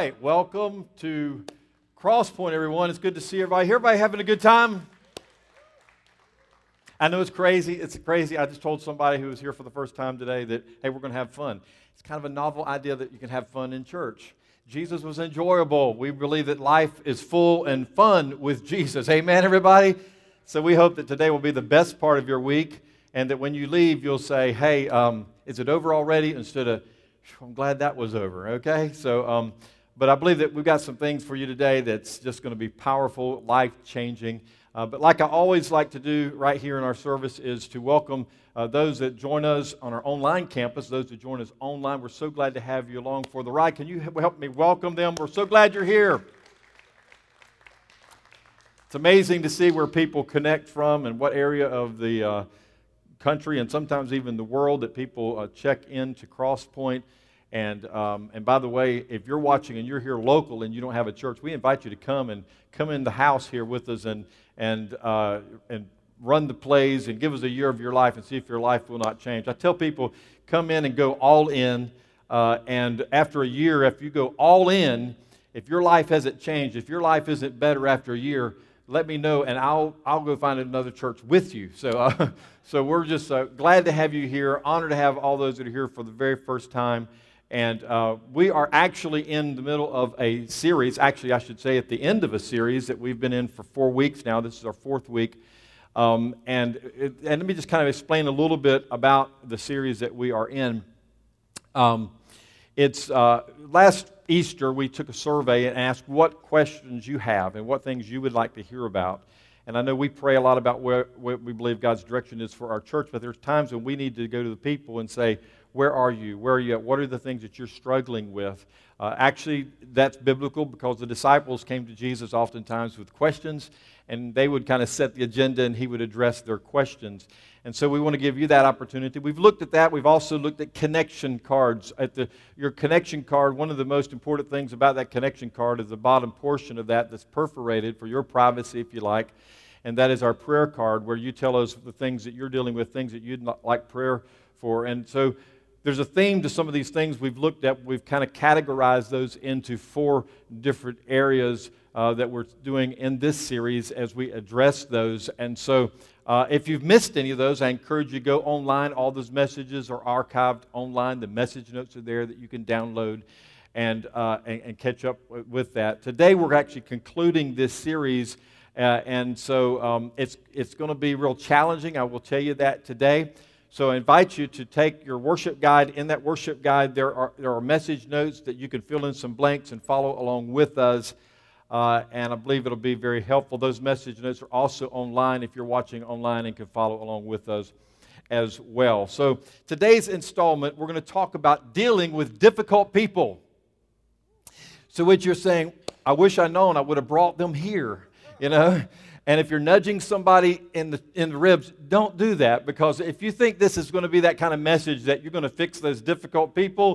right, welcome to Crosspoint, everyone. It's good to see everybody here. Everybody having a good time? I know it's crazy. It's crazy. I just told somebody who was here for the first time today that, hey, we're going to have fun. It's kind of a novel idea that you can have fun in church. Jesus was enjoyable. We believe that life is full and fun with Jesus. Amen, everybody? So we hope that today will be the best part of your week and that when you leave, you'll say, hey, is it over already? Instead of, I'm glad that was over, okay? So, but I believe that we've got some things for you today that's just going to be powerful, life-changing. But like I always like to do right here in our service is to welcome those that join us on our online campus, those that join us online. We're so glad to have you along for the ride. Can you help me welcome them? We're so glad you're here. It's amazing to see where people connect from and what area of the country and sometimes even the world that people check into Crosspoint. And by the way, if you're watching and you're here local and you don't have a church, we invite you to come in the house here with us and run the plays and give us a year of your life and see if your life will not change. I tell people, come in and go all in. And after a year, if you go all in, if your life hasn't changed, if your life isn't better after a year, let me know, and I'll go find another church with you. So, so we're just glad to have you here, honored to have all those that are here for the very first time. And we are actually in the middle of a series, actually I should say at the end of a series that we've been in for 4 weeks now. This is our 4th week. And let me just kind of explain a little bit about the series that we are in. It's last Easter, we took a survey and asked what questions you have and what things you would like to hear about. And I know we pray a lot about where we believe God's direction is for our church, but there's times when we need to go to the people and say, where are you? Where are you at? What are the things that you're struggling with? Actually, that's biblical because the disciples came to Jesus oftentimes with questions, and they would kind of set the agenda, and he would address their questions. And so we want to give you that opportunity. We've looked at that. We've also looked at connection cards. Your connection card, one of the most important things about that connection card is the bottom portion of that that's perforated for your privacy, if you like. And that is our prayer card where you tell us the things that you're dealing with, things that you'd like prayer for. And so there's a theme to some of these things we've looked at. We've kind of categorized those into 4 different areas that we're doing in this series as we address those. And so if you've missed any of those, I encourage you to go online. All those messages are archived online. The message notes are there that you can download and catch up with that. Today we're actually concluding this series, and so it's going to be real challenging. I will tell you that today. So I invite you to take your worship guide. In that worship guide, there are message notes that you can fill in some blanks and follow along with us. And I believe it'll be very helpful. Those message notes are also online if you're watching online and can follow along with us as well. So today's installment, we're going to talk about dealing with difficult people. So what you're saying, I wish I'd known, I would have brought them here, you know. And if you're nudging somebody in the ribs, don't do that, because if you think this is going to be that kind of message that you're going to fix those difficult people,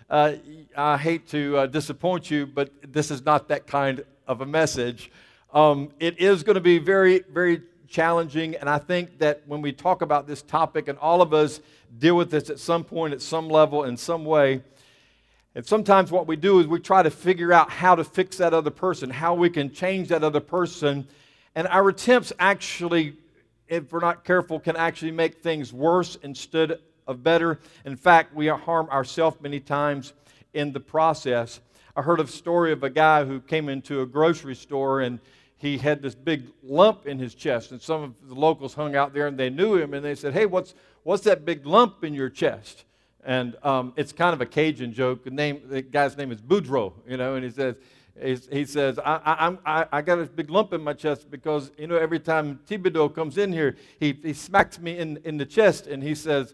I hate to disappoint you, but this is not that kind of a message. It is going to be very, very challenging, and I think that when we talk about this topic, and all of us deal with this at some point, at some level, in some way, and sometimes what we do is we try to figure out how to fix that other person, how we can change that other person. And our attempts actually, if we're not careful, can actually make things worse instead of better. In fact, we harm ourselves many times in the process. I heard a story of a guy who came into a grocery store and he had this big lump in his chest. And some of the locals hung out there and they knew him and they said, hey, what's that big lump in your chest? And it's kind of a Cajun joke. The guy's name is Boudreaux, you know, and he says, I got a big lump in my chest because, you know, every time Thibodeau comes in here, he smacks me in the chest, and he said,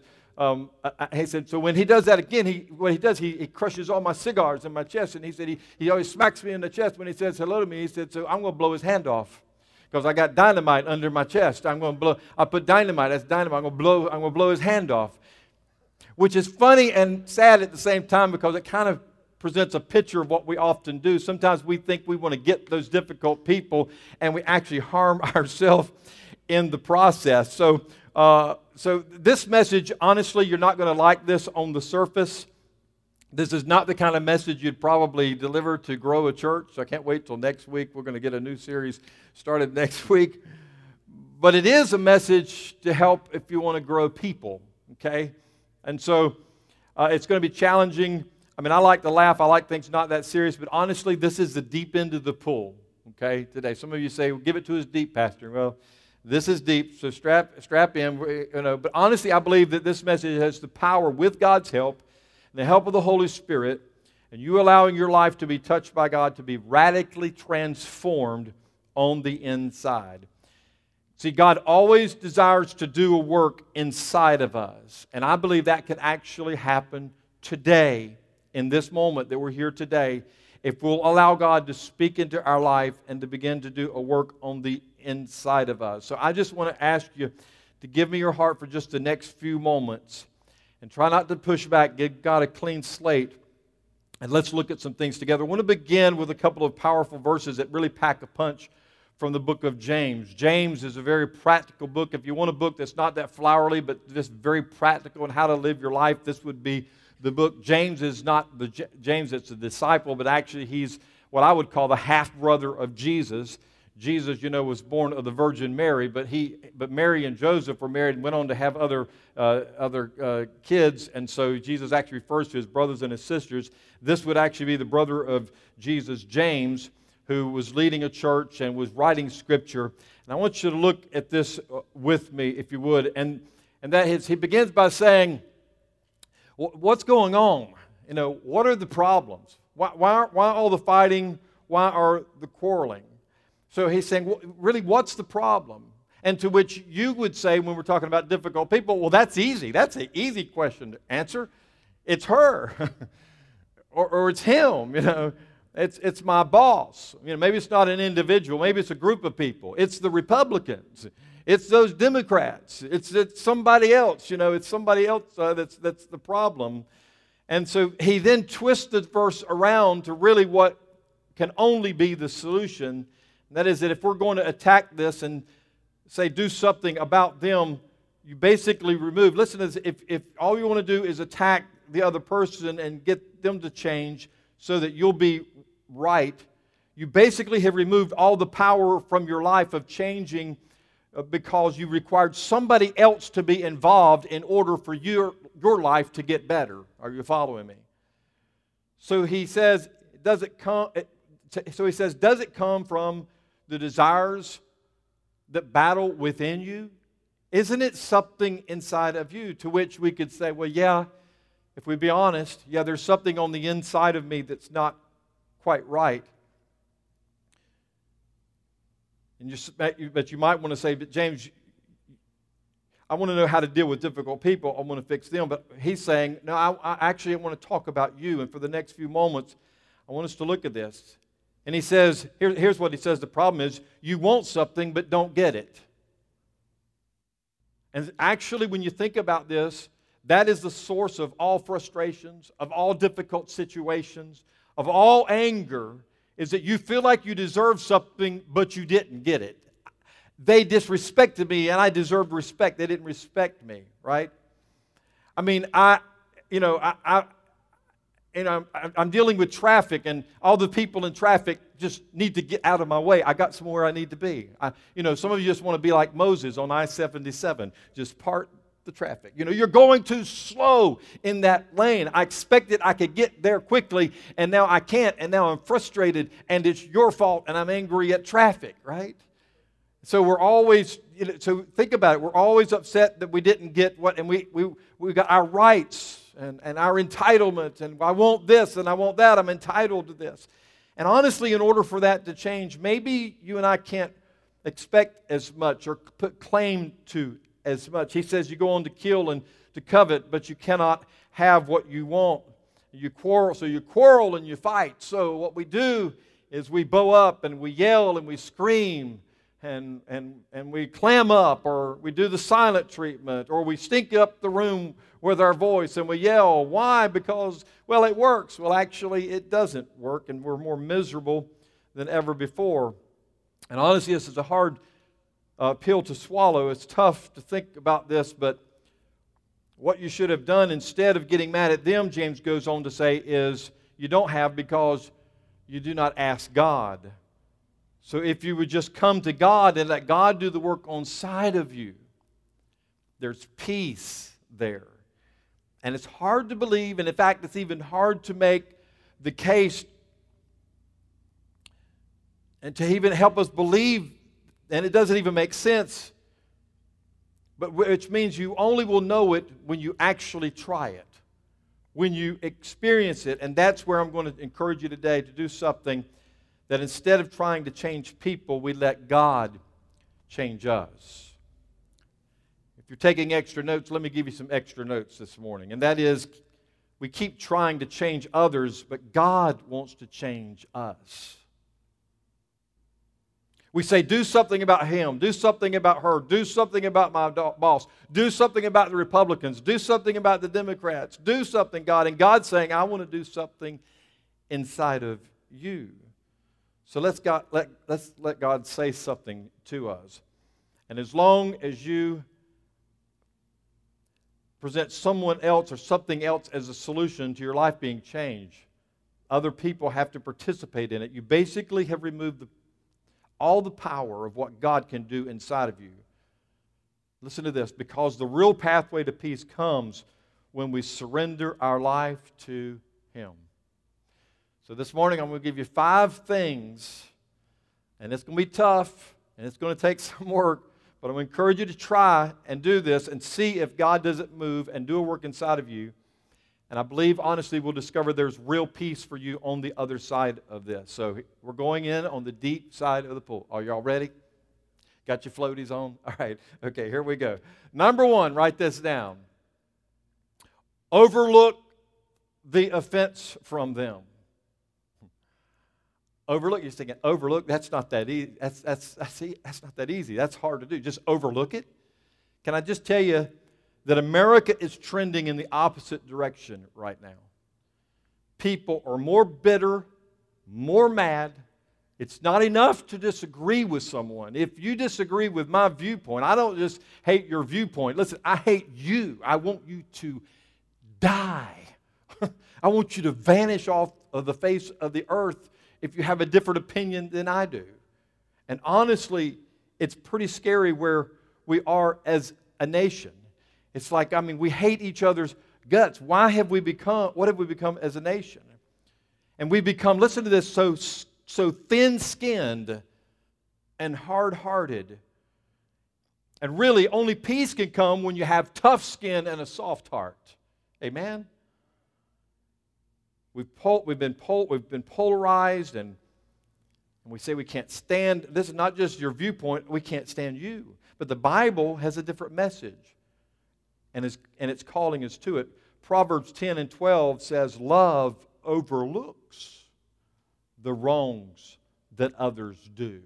so when he does that again, he crushes all my cigars in my chest, and he said he always smacks me in the chest when he says hello to me. He said, so I'm going to blow his hand off because I got dynamite under my chest. I put dynamite, that's dynamite, I'm going to blow his hand off, which is funny and sad at the same time because it kind of presents a picture of what we often do. Sometimes we think we want to get those difficult people, and we actually harm ourselves in the process. So this message, honestly, you're not going to like this on the surface. This is not the kind of message you'd probably deliver to grow a church. So I can't wait till next week. We're going to get a new series started next week. But it is a message to help if you want to grow people, okay? And so it's going to be challenging. I mean, I like to laugh. I like things not that serious. But honestly, this is the deep end of the pool, okay, today. Some of you say, well, give it to us deep, Pastor. Well, this is deep, so strap in. You know. But honestly, I believe that this message has the power, with God's help, the help of the Holy Spirit, and you allowing your life to be touched by God, to be radically transformed on the inside. See, God always desires to do a work inside of us, and I believe that can actually happen today, in this moment that we're here today, if we'll allow God to speak into our life and to begin to do a work on the inside of us. So I just want to ask you to give me your heart for just the next few moments. And try not to push back. Give God a clean slate. And let's look at some things together. I want to begin with a couple of powerful verses that really pack a punch from the book of James. James is a very practical book. If you want a book that's not that flowery, but just very practical on how to live your life, this would be the book. James is not the James that's a disciple, but actually he's what I would call the half-brother of Jesus. Jesus, you know, was born of the Virgin Mary, but Mary and Joseph were married and went on to have other kids, and so Jesus actually refers to his brothers and his sisters. This would actually be the brother of Jesus, James, who was leading a church and was writing Scripture. And I want you to look at this with me, if you would. And that is, he begins by saying, what's going on? You know, what are the problems? Why all the fighting? Why are the quarreling? So he's saying, well, really, what's the problem? And to which you would say, when we're talking about difficult people, well, that's easy. That's an easy question to answer. It's her. or it's him, you know. It's my boss. You know, maybe it's not an individual. Maybe it's a group of people. It's the Republicans. It's those Democrats. It's somebody else. You know, it's somebody else that's the problem. And so he then twists the verse around to really what can only be the solution. And that is that if we're going to attack this and say do something about them, you basically remove. Listen to this. If all you want to do is attack the other person and get them to change so that you'll be right, you basically have removed all the power from your life of changing because you required somebody else to be involved in order for your life to get better. Are you following me? So he says, does it come from the desires that battle within you? Isn't it something inside of you? To which we could say, well, yeah, if we be honest, yeah, there's something on the inside of me that's not quite right. But you might want to say, but James, I want to know how to deal with difficult people. I want to fix them. But he's saying, no, I actually want to talk about you. And for the next few moments, I want us to look at this. And he says, here's what he says the problem is, you want something but don't get it. And actually, when you think about this, that is the source of all frustrations, of all difficult situations, of all anger, is that you feel like you deserve something but you didn't get it. They disrespected me and I deserved respect. They didn't respect me, right? I mean, I'm dealing with traffic, and all the people in traffic just need to get out of my way. I got somewhere I need to be. Some of you just want to be like Moses on I-77, just part the traffic. You're going too slow in that lane. I expected I could get there quickly, and now I can't, and now I'm frustrated, and it's your fault, and I'm angry at traffic, right? So we're always, so think about it. We're always upset that we didn't get what, and we got our rights and our entitlement, and I want this and I want that. I'm entitled to this. And honestly, in order for that to change, maybe you and I can't expect as much or put claim to as much. He says you go on to kill and to covet, but you cannot have what you want. You quarrel and you fight. So what we do is we bow up and we yell and we scream. And we clam up, or we do the silent treatment, or we stink up the room with our voice and we yell. Why? Because, well, it works. Well, actually, it doesn't work, and we're more miserable than ever before. And honestly, this is a hard pill to swallow. It's tough to think about this, but What you should have done instead of getting mad at them, James goes on to say, is you don't have because you do not ask God. So if you would just come to God and let God do the work on side of you, there's peace there. And it's hard to believe, and in fact, it's even hard to make the case and to even help us believe, and it doesn't even make sense, but which means you only will know it when you actually try it, when you experience it. And that's where I'm going to encourage you today to do something that instead of trying to change people, we let God change us. If you're taking extra notes, let me give you some extra notes this morning. And that is, we keep trying to change others, but God wants to change us. We say, do something about him, do something about her, do something about my boss, do something about the Republicans, do something about the Democrats, do something, God. And God's saying, I want to do something inside of you. So let's let God say something to us. And as long as you present someone else or something else as a solution to your life being changed, other people have to participate in it. You basically have removed all the power of what God can do inside of you. Listen to this, because the real pathway to peace comes when we surrender our life to him. So this morning I'm going to give you 5 things, and it's going to be tough, and it's going to take some work, but I'm going to encourage you to try and do this and see if God doesn't move and do a work inside of you. And I believe, honestly, we'll discover there's real peace for you on the other side of this. So we're going in on the deep side of the pool. Are you all ready? Got your floaties on? All right. Okay, here we go. Number 1, write this down. Overlook the offense from them. Overlook, you're thinking, overlook, that's not that easy. That's not that easy. That's hard to do. Just overlook it. Can I just tell you that America is trending in the opposite direction right now? People are more bitter, more mad. It's not enough to disagree with someone. If you disagree with my viewpoint, I don't just hate your viewpoint. Listen, I hate you. I want you to die. I want you to vanish off of the face of the earth if you have a different opinion than I do. And honestly, it's pretty scary where we are as a nation. It's like, we hate each other's guts. What have we become as a nation? And we become, listen to this, so thin-skinned and hard-hearted. And really, only peace can come when you have tough skin and a soft heart. Amen? We've been polarized, and we say we can't stand. This is not just your viewpoint. We can't stand you. But the Bible has a different message, and it's calling us to it. Proverbs 10 and 12 says, love overlooks the wrongs that others do.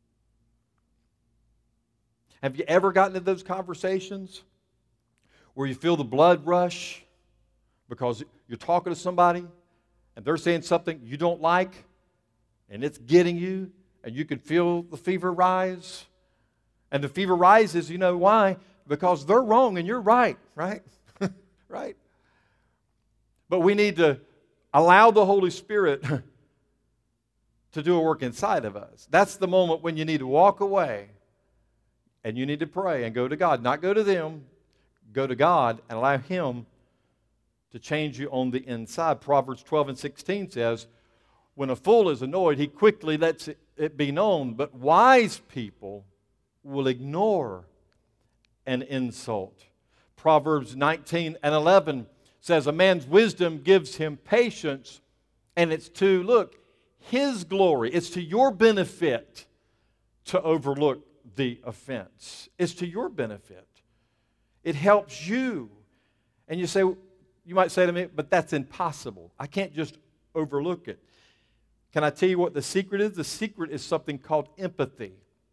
Have you ever gotten into those conversations where you feel the blood rush because you're talking to somebody and they're saying something you don't like, and it's getting you, and you can feel the fever rise? And the fever rises, you know why? Because they're wrong and you're right, right? Right? But we need to allow the Holy Spirit to do a work inside of us. That's the moment when you need to walk away and you need to pray and go to God. Not go to them, go to God and allow Him to change you on the inside. Proverbs 12 and 16 says, when a fool is annoyed, he quickly lets it be known, but wise people will ignore an insult. Proverbs 19 and 11 says, a man's wisdom gives him patience, and it's to, look, his glory. It's to your benefit to overlook the offense. It's to your benefit. It helps you. And you might say to me, but that's impossible. I can't just overlook it. Can I tell you what the secret is? The secret is something called empathy,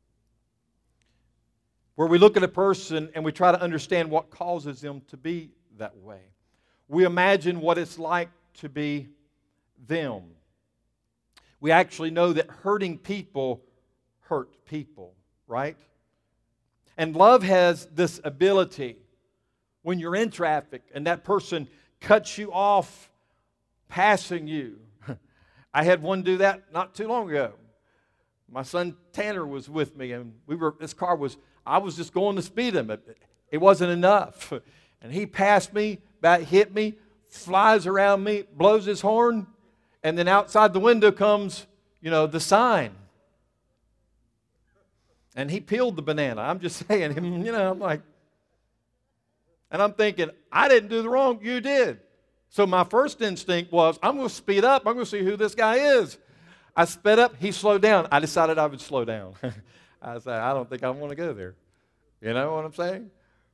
where we look at a person and we try to understand what causes them to be that way. We imagine what it's like to be them. We actually know that hurting people hurt people, right? And love has this ability when you're in traffic and that person cuts you off passing you. I had one do that not too long ago. My son Tanner was with me, and I was just going to speed him. It wasn't enough. And he passed me, about hit me, flies around me, blows his horn, and then outside the window comes, the sign. And he peeled the banana. I'm just saying, I'm like, and I'm thinking, I didn't do the wrong, you did. So my first instinct was, I'm going to speed up. I'm going to see who this guy is. I sped up. He slowed down. I decided I would slow down. I said, I don't think I want to go there. You know what I'm saying?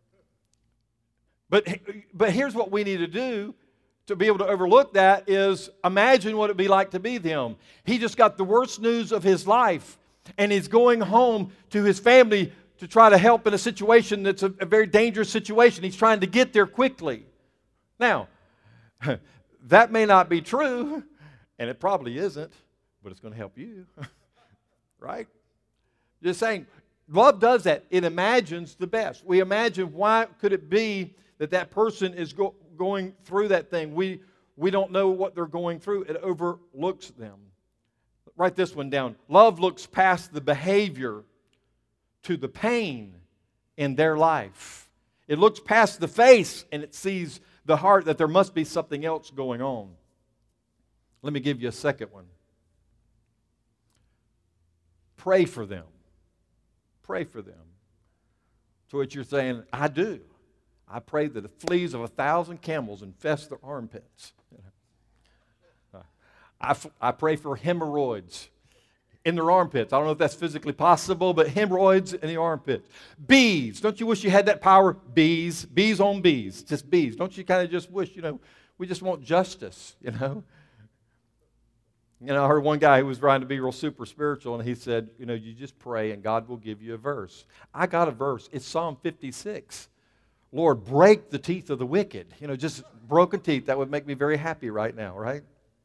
But here's what we need to do to be able to overlook that is imagine what it would be like to be them. He just got the worst news of his life, and he's going home to his family to try to help in a situation that's a very dangerous situation. He's trying to get there quickly. Now, that may not be true, and it probably isn't, but it's going to help you, right? Just saying, love does that. It imagines the best. We imagine why could it be that person is going through that thing. We don't know what they're going through. It overlooks them. Write this one down. Love looks past the behavior to the pain in their life. It looks past the face and it sees the heart, that there must be something else going on. Let me give you a second one. Pray for them. Pray for them. To which you're saying, I do. I pray that the fleas of 1,000 camels infest their armpits. I pray for hemorrhoids in their armpits. I don't know if that's physically possible, but hemorrhoids in the armpits. Bees. Don't you wish you had that power? Bees. Bees on bees. Just bees. Don't you kind of just wish, we just want justice, I heard one guy who was trying to be real super spiritual, and he said, you just pray and God will give you a verse. I got a verse. It's Psalm 56. Lord, break the teeth of the wicked. Just broken teeth. That would make me very happy right now, right?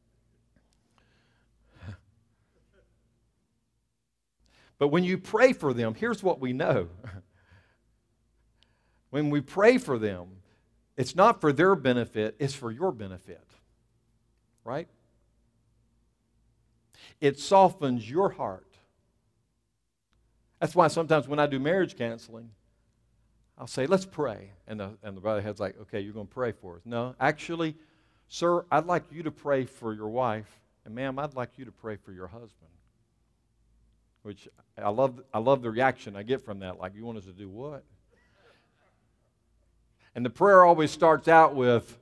But when you pray for them, here's what we know. When we pray for them, it's not for their benefit, it's for your benefit. Right? It softens your heart. That's why sometimes when I do marriage counseling, I'll say, let's pray. And the brotherhead's like, okay, you're going to pray for us. No, actually, sir, I'd like you to pray for your wife. And ma'am, I'd like you to pray for your husband. Which I love the reaction I get from that. Like, you want us to do what? And the prayer always starts out with,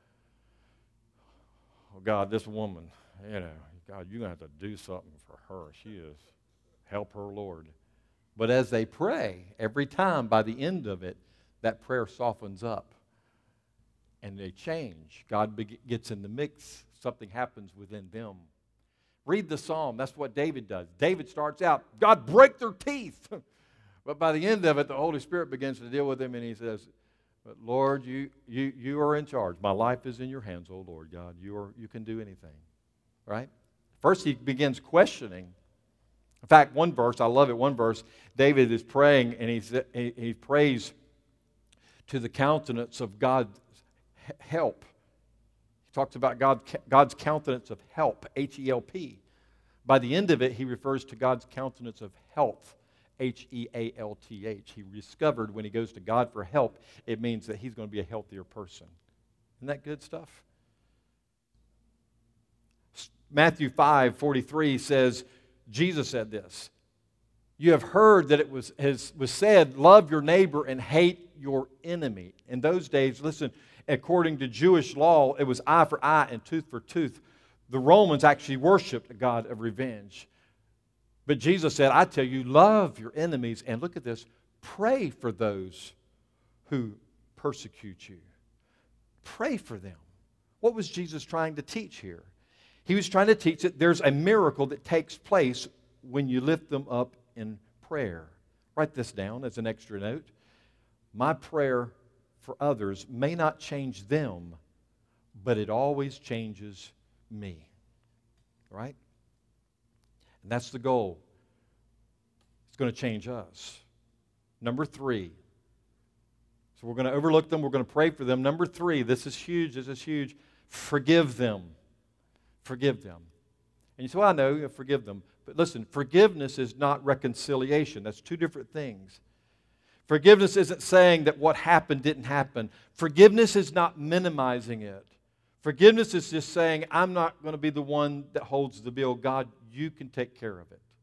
oh, God, this woman, God, you're going to have to do something for her. She is. Help her, Lord. But as they pray, every time, by the end of it, that prayer softens up. And they change. God gets in the mix. Something happens within them. Read the psalm. That's what David does. David starts out, God, break their teeth. But by the end of it, the Holy Spirit begins to deal with him, and he says, but Lord, you are in charge. My life is in your hands, oh Lord God. You can do anything. Right? First, he begins questioning. In fact, one verse, I love it, one verse, David is praying, and he prays to the countenance of God's help. He talks about God's countenance of help, H-E-L-P. By the end of it, he refers to God's countenance of health, H-E-A-L-T-H. He discovered when he goes to God for help, it means that he's going to be a healthier person. Isn't that good stuff? Matthew 5:43 says, Jesus said this, you have heard that it was said, love your neighbor and hate your enemy. In those days, listen, according to Jewish law, it was eye for eye and tooth for tooth. The Romans actually worshipped a God of revenge. But Jesus said, I tell you, love your enemies, and look at this, pray for those who persecute you. Pray for them. What was Jesus trying to teach here? He was trying to teach that there's a miracle that takes place when you lift them up in prayer. Write this down as an extra note. My prayer for others may not change them, but it always changes me. Right? And that's the goal. It's going to change us. Number 3. So we're going to overlook them. We're going to pray for them. Number 3, this is huge. This is huge. Forgive them. Forgive them. And you say, well, I know, forgive them. But listen, forgiveness is not reconciliation. That's two different things. Forgiveness isn't saying that what happened didn't happen. Forgiveness is not minimizing it. Forgiveness is just saying, I'm not going to be the one that holds the bill. God, you can take care of it.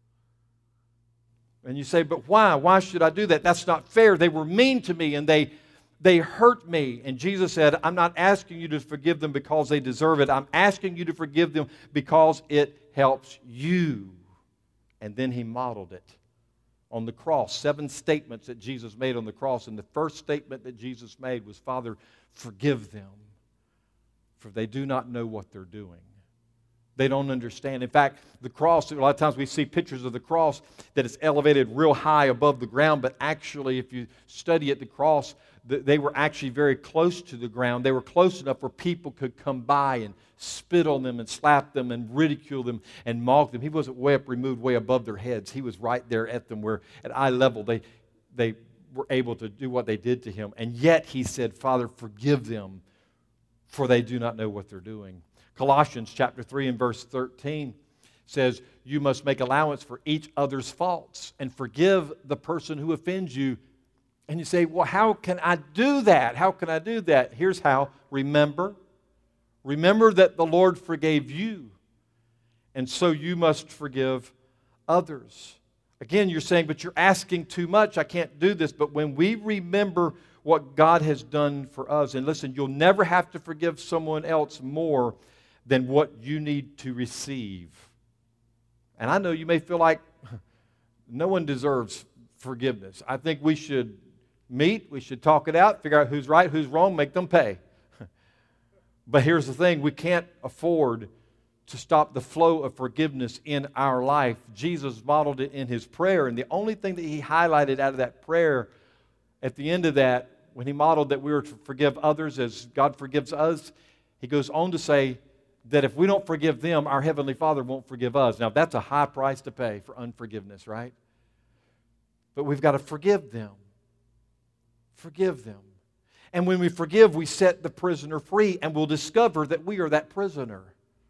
And you say, but why? Why should I do that? That's not fair. They were mean to me and they hurt me. And Jesus said, I'm not asking you to forgive them because they deserve it. I'm asking you to forgive them because it helps you. And then He modeled it on the cross. 7 statements that Jesus made on the cross. And the first statement that Jesus made was, Father, forgive them, for they do not know what they're doing. They don't understand. In fact, the cross, a lot of times we see pictures of the cross that it's elevated real high above the ground, but actually if you study it, the cross, they were actually very close to the ground. They were close enough where people could come by and spit on them and slap them and ridicule them and mock them. He wasn't way up removed, way above their heads. He was right there at them where at eye level they were able to do what they did to Him. And yet He said, Father, forgive them, for they do not know what they're doing. Colossians chapter 3 and verse 13 says, you must make allowance for each other's faults and forgive the person who offends you. And you say, well, how can I do that? How can I do that? Here's how. Remember that the Lord forgave you, and so you must forgive others. Again, you're saying, but you're asking too much. I can't do this. But when we remember what God has done for us, and listen, you'll never have to forgive someone else more than what you need to receive. And I know you may feel like no one deserves forgiveness. I think we should meet, we should talk it out, figure out who's right, who's wrong, make them pay. But here's the thing, we can't afford to stop the flow of forgiveness in our life. Jesus modeled it in His prayer, and the only thing that He highlighted out of that prayer at the end of that, when He modeled that we were to forgive others as God forgives us, He goes on to say that if we don't forgive them, our Heavenly Father won't forgive us. Now, that's a high price to pay for unforgiveness, right? But we've got to forgive them. Forgive them. And when we forgive, we set the prisoner free, and we'll discover that we are that prisoner.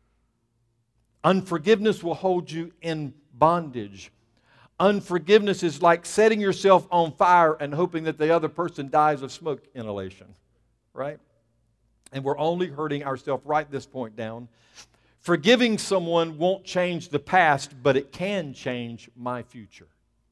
Unforgiveness will hold you in bondage. Unforgiveness is like setting yourself on fire and hoping that the other person dies of smoke inhalation, right? And we're only hurting ourselves. Write this point down. Forgiving someone won't change the past, but it can change my future.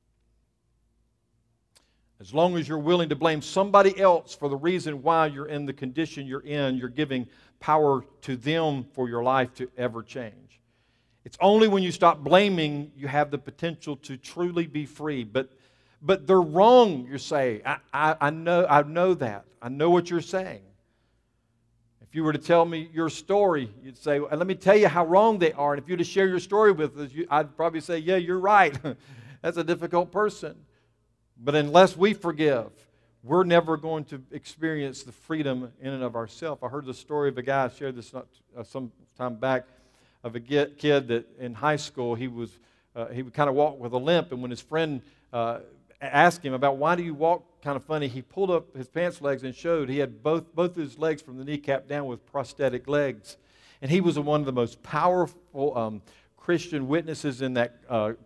As long as you're willing to blame somebody else for the reason why you're in the condition you're in, you're giving power to them for your life to ever change. It's only when you stop blaming you have the potential to truly be free. But they're wrong, you say. I know that. I know what you're saying. If you were to tell me your story, you'd say, well, let me tell you how wrong they are. And if you were to share your story with us, I'd probably say, yeah, you're right. That's a difficult person. But unless we forgive, we're never going to experience the freedom in and of ourselves. I heard the story of a guy, I shared this some time back, of a kid that in high school he would kind of walk with a limp, and when his friend asked him about why do you walk kind of funny, he pulled up his pants legs and showed he had both his legs from the kneecap down with prosthetic legs. And he was one of the most powerful Christian witnesses in that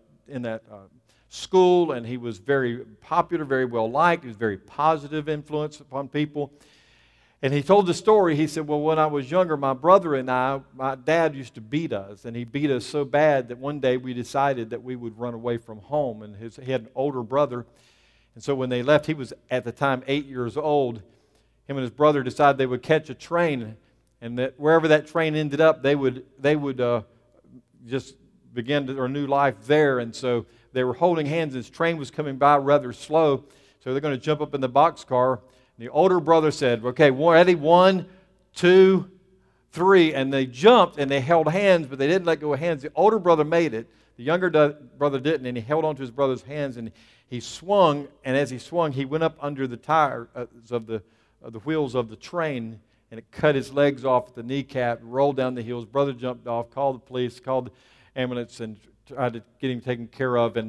school, and he was very popular, very well liked. He was very positive influence upon people. And he told the story. He said, well, when I was younger, my brother and my dad used to beat us, and he beat us so bad that one day we decided that we would run away from home. And he had an older brother, and so when they left, he was at the time 8 years old. Him and his brother decided they would catch a train, and that wherever that train ended up, they would just begin their new life there. And so they were holding hands. This train was coming by rather slow, so they're going to jump up in the boxcar. The older brother said, okay, ready, 1, 2, 3. And they jumped and they held hands, but they didn't let go of hands. The older brother made it. The younger brother didn't, and he held onto his brother's hands, and he swung. And as he swung, he went up under the tires of the wheels of the train, and it cut his legs off at the kneecap, rolled down the hill. His brother jumped off, called the police, called the ambulance, and tried to get him taken care of. And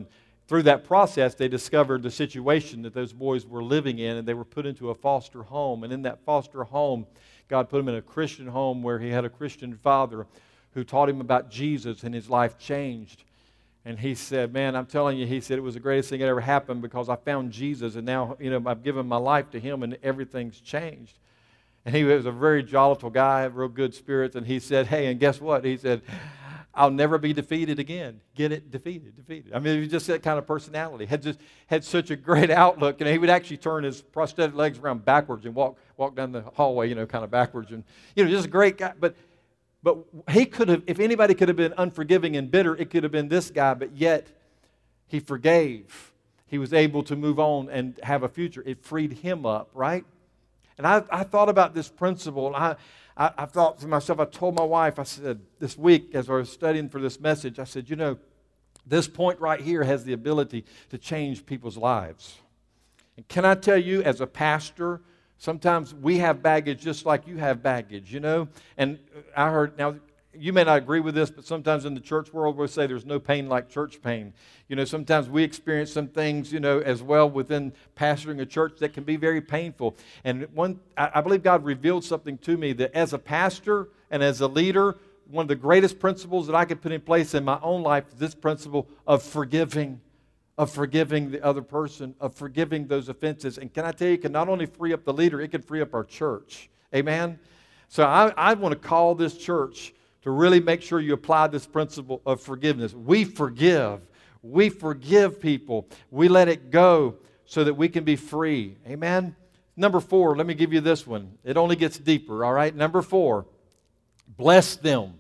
through that process, they discovered the situation that those boys were living in, and they were put into a foster home. And in that foster home, God put him in a Christian home where he had a Christian father who taught him about Jesus, and his life changed. And he said, man, I'm telling you, he said, it was the greatest thing that ever happened because I found Jesus, and now, I've given my life to him, and everything's changed. And he was a very jolliful guy, had real good spirits, and he said, hey, and guess what? He said, I'll never be defeated again. Get it? Defeated. I mean, he was just that kind of personality. Had such a great outlook. And he would actually turn his prosthetic legs around backwards and walk down the hallway, kind of backwards. And, just a great guy. But he could have, if anybody could have been unforgiving and bitter, it could have been this guy. But yet, he forgave. He was able to move on and have a future. It freed him up, right? And I thought about this principle, and I thought to myself, I told my wife, I said, this week as I was studying for this message, I said, this point right here has the ability to change people's lives. And can I tell you, as a pastor, sometimes we have baggage just like you have baggage, And I heard, now, you may not agree with this, but sometimes in the church world we'll say there's no pain like church pain. Sometimes we experience some things, as well within pastoring a church that can be very painful. And I believe God revealed something to me that as a pastor and as a leader, one of the greatest principles that I could put in place in my own life is this principle of forgiving the other person, of forgiving those offenses. And can I tell you, it can not only free up the leader, it can free up our church. Amen? So I want to call this church to really make sure you apply this principle of forgiveness. We forgive. We forgive people. We let it go so that we can be free. Amen? Number 4, let me give you this one. It only gets deeper, all right? Number 4, bless them.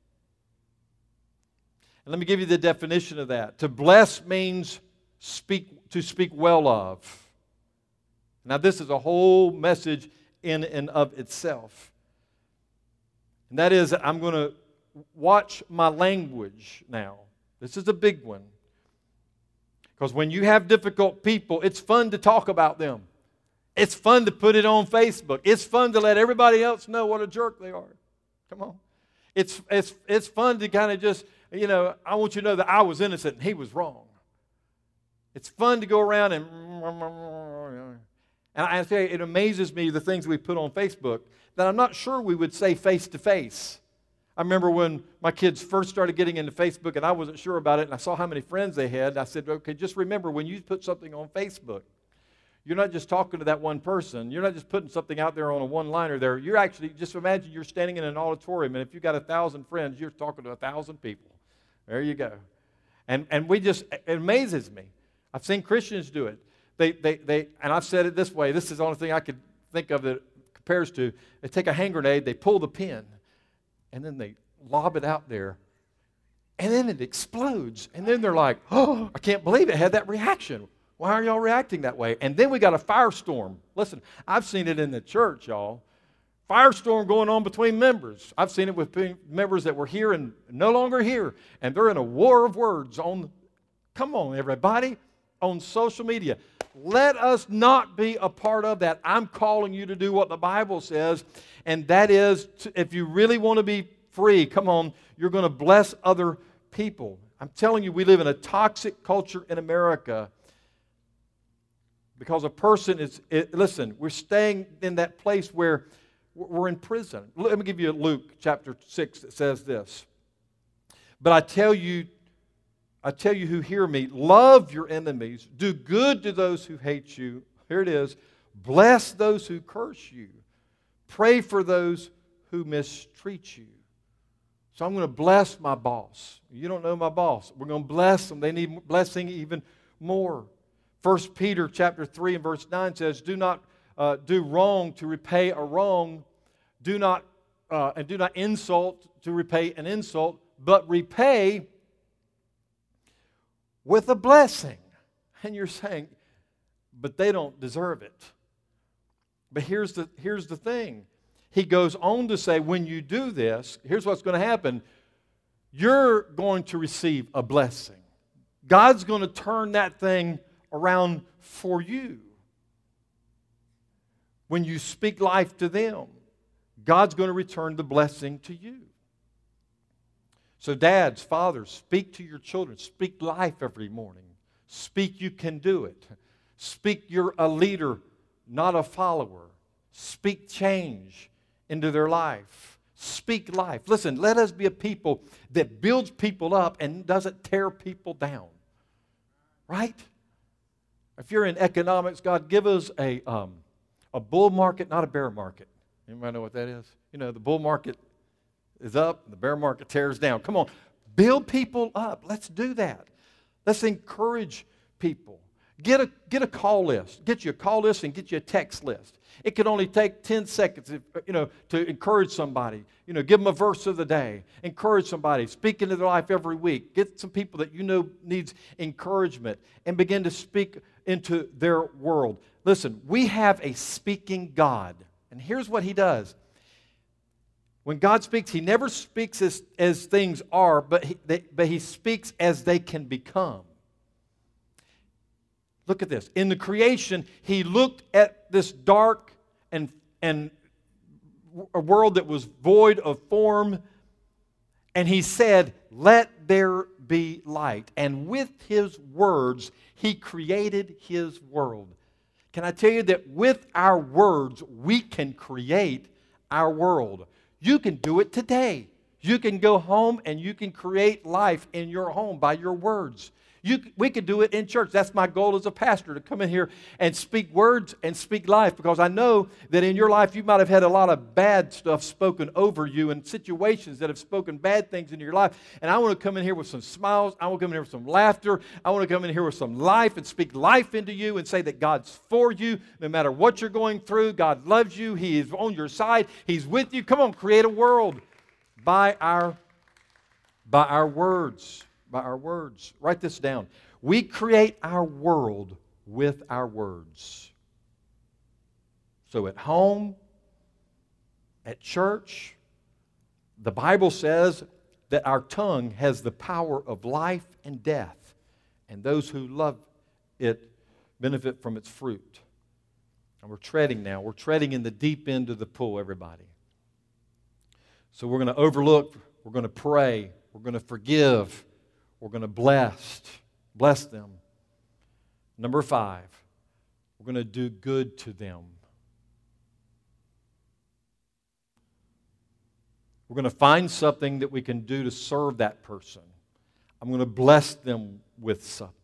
And let me give you the definition of that. To bless means to speak well of. Now, this is a whole message in and of itself. And that is, I'm going to watch my language now. This is a big one. Because when you have difficult people, it's fun to talk about them. It's fun to put it on Facebook. It's fun to let everybody else know what a jerk they are. Come on. It's fun to kind of just, I want you to know that I was innocent and he was wrong. It's fun to go around and I say it amazes me the things we put on Facebook that I'm not sure we would say face to face. I remember when my kids first started getting into Facebook and I wasn't sure about it and I saw how many friends they had. I said, okay, just remember when you put something on Facebook, you're not just talking to that one person. You're not just putting something out there on a one-liner there. You're actually, just imagine you're standing in an auditorium and if you've got 1,000 friends, you're talking to 1,000 people. There you go. And it amazes me. I've seen Christians do it. They and I've said it this way. This is the only thing I could think of that compares to. They take a hand grenade, they pull the pin, and then they lob it out there, and then it explodes. And then they're like, oh, I can't believe it had that reaction. Why are y'all reacting that way? And then we got a firestorm. Listen, I've seen it in the church, y'all. Firestorm going on between members. I've seen it with members that were here and no longer here, and they're in a war of words on, come on, everybody, on social media. Let us not be a part of that. I'm calling you to do what the Bible says, and that is, if you really want to be free, come on, you're going to bless other people. I'm telling you, we live in a toxic culture in America because a person is, listen, we're staying in that place where we're in prison. Let me give you Luke chapter 6 that says this. But I tell you who hear me, love your enemies, do good to those who hate you. Here it is. Bless those who curse you. Pray for those who mistreat you. So I'm going to bless my boss. You don't know my boss. We're going to bless them. They need blessing even more. 1 Peter chapter 3 and verse 9 says, do not do wrong to repay a wrong. Do not insult to repay an insult, but repay with a blessing. And you're saying, but they don't deserve it. But here's the thing. He goes on to say, when you do this, here's what's going to happen. You're going to receive a blessing. God's going to turn that thing around for you. When you speak life to them, God's going to return the blessing to you. So dads, fathers, speak to your children. Speak life every morning. Speak you can do it. Speak you're a leader, not a follower. Speak change into their life. Speak life. Listen, let us be a people that builds people up and doesn't tear people down. Right? If you're in economics, God, give us a bull market, not a bear market. Anybody know what that is? You know, the bull market is up, and the bear market tears down. Come on, build people up. Let's do that. Let's encourage people. Get a call list. Get you a call list and get you a text list. It can only take 10 seconds, to encourage somebody. Give them a verse of the day. Encourage somebody. Speak into their life every week. Get some people that you know needs encouragement and begin to speak into their world. Listen, we have a speaking God. And here's what He does. When God speaks, He never speaks as things are, but He speaks as they can become. Look at this. In the creation, He looked at this dark and a world that was void of form, and He said, "Let there be light." And with His words, He created His world. Can I tell you that with our words, we can create our world? You can do it today. You can go home and you can create life in your home by your words. We could do it in church. That's my goal as a pastor, to come in here and speak words and speak life, because I know that in your life you might have had a lot of bad stuff spoken over you and situations that have spoken bad things into your life. And I want to come in here with some smiles. I want to come in here with some laughter. I want to come in here with some life and speak life into you and say that God's for you no matter what you're going through. God loves you. He is on your side. He's with you. Come on, create a world by our words. By our words. Write this down. We create our world with our words. So at home, at church, the Bible says that our tongue has the power of life and death, and those who love it benefit from its fruit. And we're treading now. We're treading in the deep end of the pool, everybody. So we're going to overlook, we're going to pray, we're going to forgive, we're going to bless them. Number 5, we're going to do good to them. We're going to find something that we can do to serve that person. I'm going to bless them with something.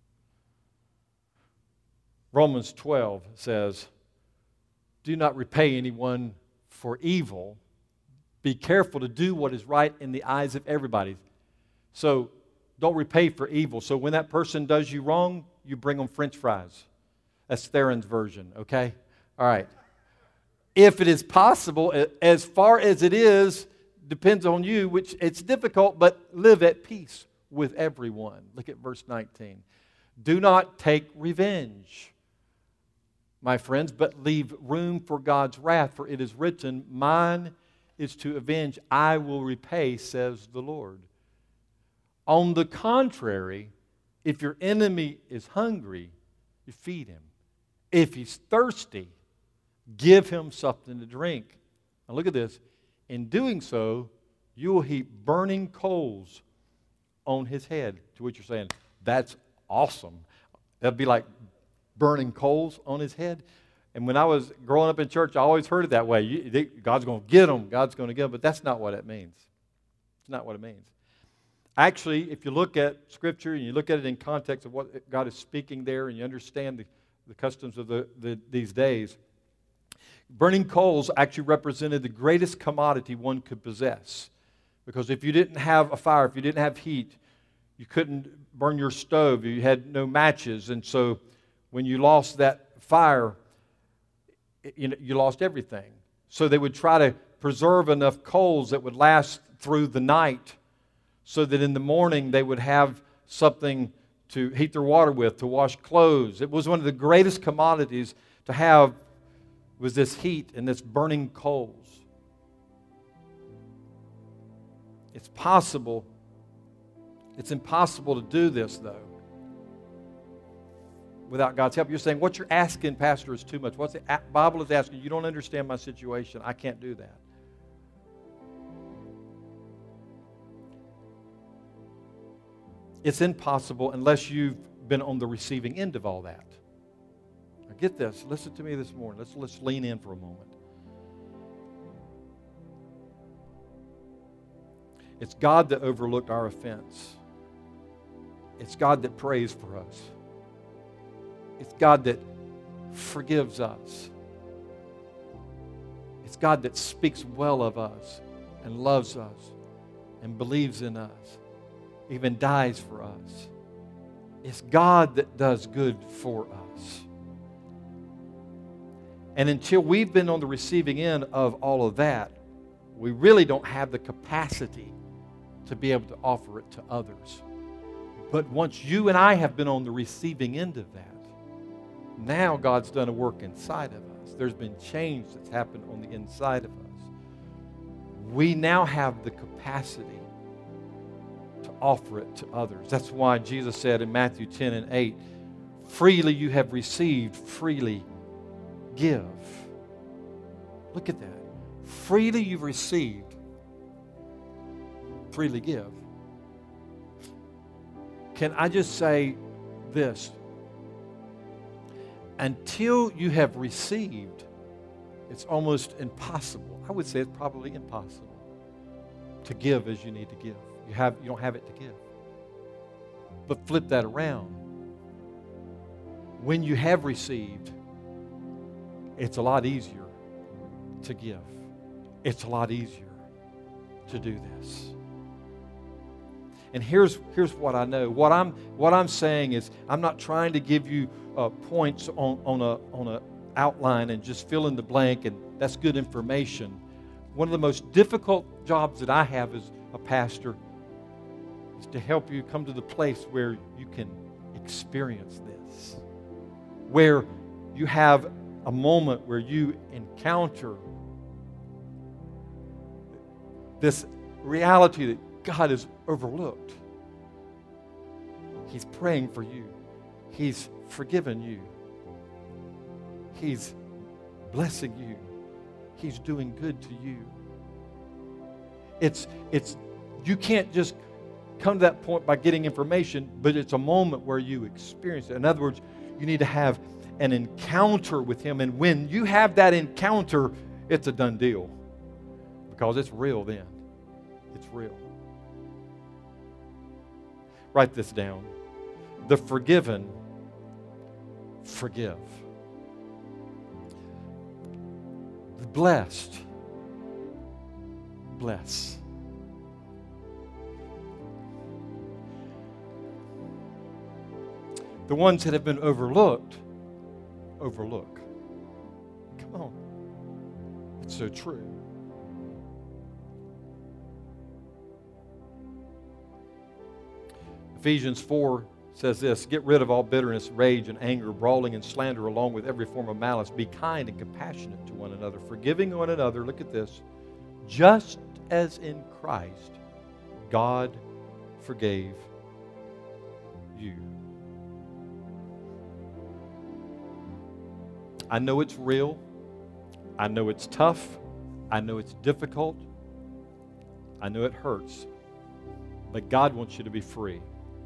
Romans 12 says, "Do not repay anyone for evil. Be careful to do what is right in the eyes of everybody." So, don't repay for evil. So when that person does you wrong, you bring them French fries. That's Theron's version, okay? All right. If it is possible, as far as it is, depends on you, which it's difficult, but live at peace with everyone. Look at verse 19. "Do not take revenge, my friends, but leave room for God's wrath, for it is written, 'Mine is to avenge, I will repay,' says the Lord. On the contrary, if your enemy is hungry, you feed him. If he's thirsty, give him something to drink." Now look at this. "In doing so, you will heap burning coals on his head." To which you're saying, that's awesome. That'd be like burning coals on his head. And when I was growing up in church, I always heard it that way. God's going to get them. God's going to get them. But that's not what it means. It's not what it means. Actually, if you look at Scripture and you look at it in context of what God is speaking there, and you understand the customs of these days, burning coals actually represented the greatest commodity one could possess. Because if you didn't have a fire, if you didn't have heat, you couldn't burn your stove. You had no matches. And so when you lost that fire, you lost everything. So they would try to preserve enough coals that would last through the night, so that in the morning they would have something to heat their water with, to wash clothes. It was one of the greatest commodities to have, was this heat and this burning coals. It's possible. It's impossible to do this, though, without God's help. You're saying, what you're asking, Pastor, is too much. What the Bible is asking, you don't understand my situation. I can't do that. It's impossible unless you've been on the receiving end of all that. Now get this. Listen to me this morning. Let's lean in for a moment. It's God that overlooked our offense. It's God that prays for us. It's God that forgives us. It's God that speaks well of us and loves us and believes in us, even dies for us. It's God that does good for us. And until we've been on the receiving end of all of that, we really don't have the capacity to be able to offer it to others. But once you and I have been on the receiving end of that, now God's done a work inside of us. There's been change that's happened on the inside of us. We now have the capacity to offer it to others. That's why Jesus said in Matthew 10 and 8, freely you have received, freely give. Look at that. Freely you've received, freely give. Can I just say this? Until you have received, it's almost impossible. I would say it's probably impossible to give as you need to give. You don't have it to give. But flip that around. When you have received, it's a lot easier to give. It's a lot easier to do this. And here's what I know. What I'm saying is, I'm not trying to give you points on a outline and just fill in the blank, and that's good information. One of the most difficult jobs that I have as a pastor is to help you come to the place where you can experience this, where you have a moment where you encounter this reality that God is overlooked. He's praying for you. He's forgiven you. He's blessing you. He's doing good to you. You can't just come to that point by getting information, but it's a moment where you experience it. In other words, you need to have an encounter with Him, and when you have that encounter, it's a done deal, because it's real then. It's real. Write this down. The forgiven forgive. The blessed bless. The ones that have been overlooked, overlook. Come on. It's so true. Ephesians 4 says this, get rid of all bitterness, rage, and anger, brawling and slander, along with every form of malice. Be kind and compassionate to one another, forgiving one another, look at this, just as in Christ God forgave you. I know it's real. I know it's tough. I know it's difficult. I know it hurts. But God wants you to be free.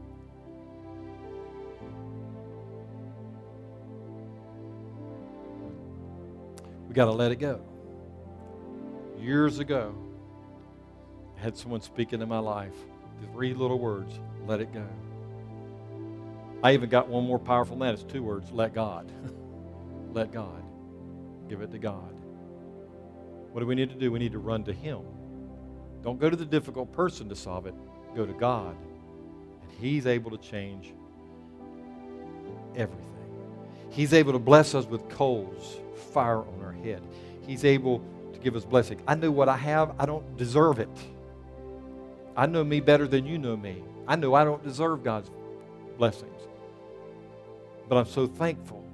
We got to let it go. Years ago, I had someone speak into my life. The 3 little words, let it go. I even got one more powerful than that. It's 2 words, let God. Let God. Give it to God. What do we need to do? We need to run to Him. Don't go to the difficult person to solve it. Go to God. And He's able to change everything. He's able to bless us with coals, fire on our head. He's able to give us blessing. I know what I have. I don't deserve it. I know me better than you know me. I know I don't deserve God's blessings. But I'm so thankful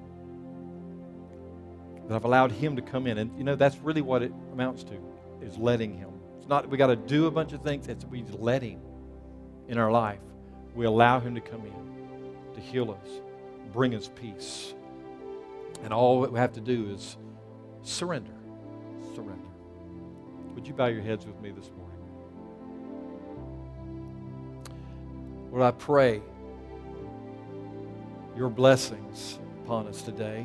that I've allowed Him to come in. And you know, that's really what it amounts to, is letting Him. It's not that we got to do a bunch of things. It's we let Him in our life. We allow Him to come in, to heal us, bring us peace. And all that we have to do is surrender. Surrender. Would you bow your heads with me this morning? Lord, I pray your blessings upon us today.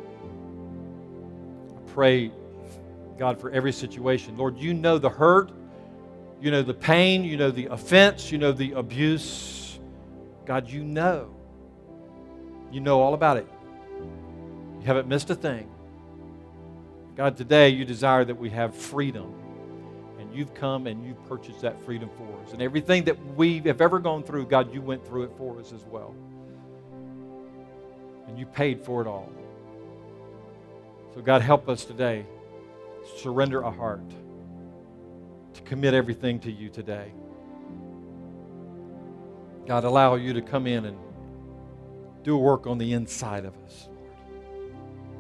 I pray, God, for every situation. Lord, you know the hurt, you know the pain, you know the offense, you know the abuse. God, you know. You know all about it. You haven't missed a thing. God, today you desire that we have freedom. And you've come and you've purchased that freedom for us. And everything that we have ever gone through, God, you went through it for us as well. And you paid for it all. So God, help us today surrender our heart to commit everything to you today. God, allow you to come in and do a work on the inside of us, Lord.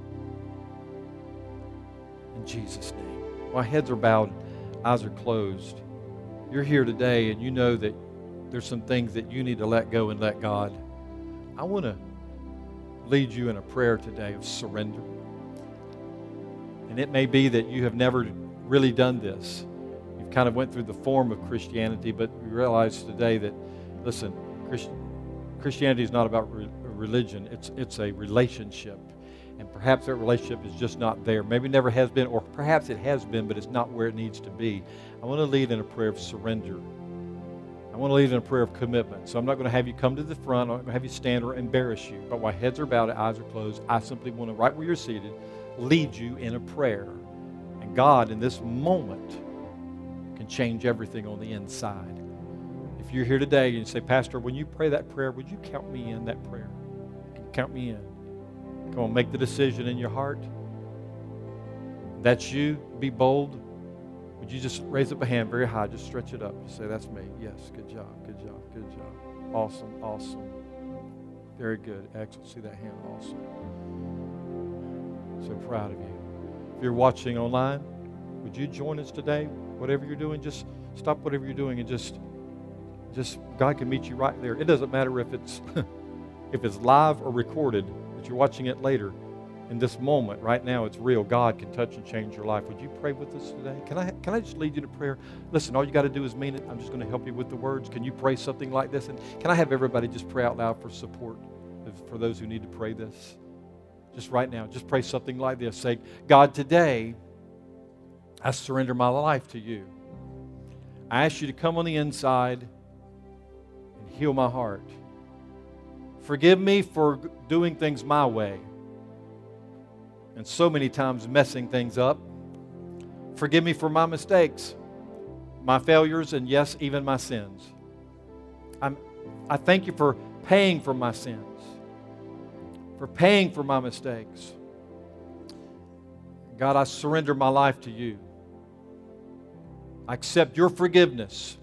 In Jesus' name. While heads are bowed, eyes are closed, you're here today and you know that there's some things that you need to let go and let God. I want to lead you in a prayer today of surrender. And it may be that you have never really done this. You've kind of went through the form of Christianity, but you realize today that, listen, Christianity is not about religion. It's a relationship. And perhaps that relationship is just not there. Maybe never has been, or perhaps it has been, but it's not where it needs to be. I want to lead in a prayer of surrender. I want to lead in a prayer of commitment. So I'm not going to have you come to the front. I'm not going to have you stand or embarrass you. But while heads are bowed and eyes are closed, I simply want to, right where you're seated, lead you in a prayer. And God, in this moment, can change everything on the inside. If you're here today and you say, Pastor, when you pray that prayer, would you count me in that prayer? Count me in. Come on, make the decision in your heart. That's you. Be bold. Would you just raise up a hand very high? Just stretch it up. Just say, that's me. Yes, good job, good job, good job. Awesome, awesome. Very good. Excellent. See that hand? Awesome. So proud of you. If you're watching online, would you join us today? Whatever you're doing, just stop whatever you're doing and just God can meet you right there. It doesn't matter if it's if it's live or recorded, that you're watching it later. In this moment, right now, it's real. God can touch and change your life. Would you pray with us today? Can I just lead you to prayer? Listen, all you got to do is mean it. I'm just going to help you with the words. Can you pray something like this? And can I have everybody just pray out loud for support for those who need to pray this? Just right now, just pray something like this. Say, God, today, I surrender my life to you. I ask you to come on the inside and heal my heart. Forgive me for doing things my way and so many times messing things up. Forgive me for my mistakes, my failures, and yes, even my sins. I thank you for paying for my sins, for paying for my mistakes. God, I surrender my life to you. I accept your forgiveness.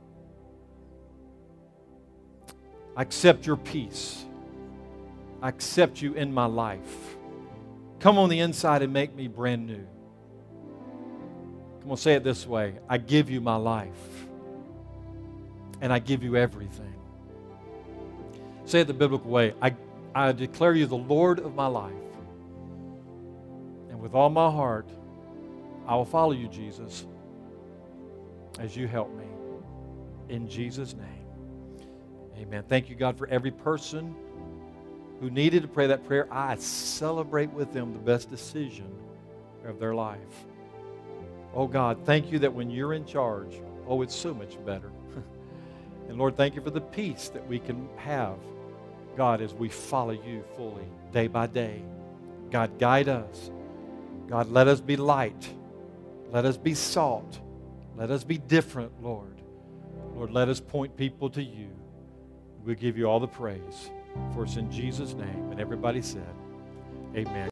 I accept your peace. I accept you in my life. Come on the inside and make me brand new. Come on, say it this way. I give you my life. And I give you everything. Say it the biblical way. I declare you the Lord of my life. And with all my heart, I will follow you, Jesus, as you help me. In Jesus' name. Amen. Thank you, God, for every person who needed to pray that prayer. I celebrate with them the best decision of their life. Oh, God, thank you that when you're in charge, oh, it's so much better. And, Lord, thank you for the peace that we can have, God, as we follow you fully, day by day. God, guide us. God, let us be light. Let us be salt. Let us be different, Lord. Lord, let us point people to you. We'll give you all the praise. For it's in Jesus' name. And everybody said, amen.